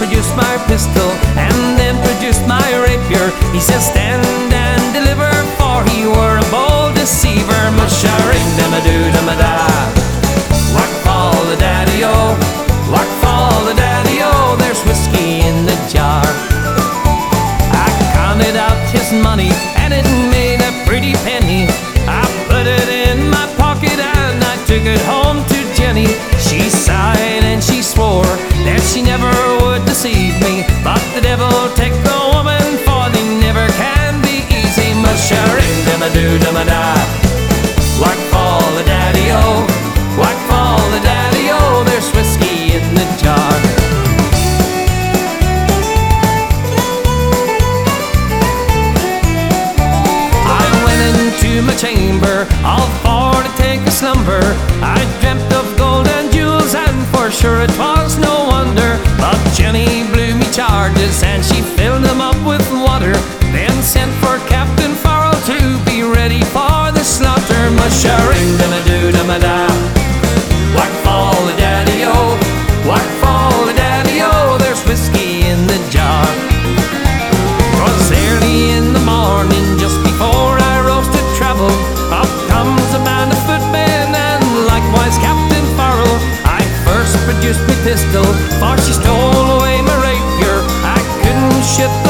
produced my pistol and then produced my rapier. He says, stand and deliver, for he were a bold deceiver. Mushering dem a do dem a da, whack fall the daddy-o, whack fall the daddy-o, there's whiskey in the jar. I counted out his money and it made a pretty penny. I put it in my pocket and I took it home to Jenny. She sighed and she swore that she never would deceive me, but the devil take the woman, for they never can be easy. Mushering dem a do dem a da, whack fall the daddy-o, whack fall the daddy-o, there's whiskey in the jar. I went into my chamber, all for to take a slumber. I dreamt of gold and jewels, and for sure it was no wonder. But Jenny blew me charges and she filled them up with water, then sent for Captain Farrell to be ready for the slaughter. Mushering dem a do dem a da, whack fall the daddy-o, whack fall the daddy-o, there's whiskey in the jar. 'Twas early in the morning, just before I rose to travel. Up comes a band of footmen and likewise Captain Farrell. I first produced my pistol, for she stole away my rapier. I couldn't shoot the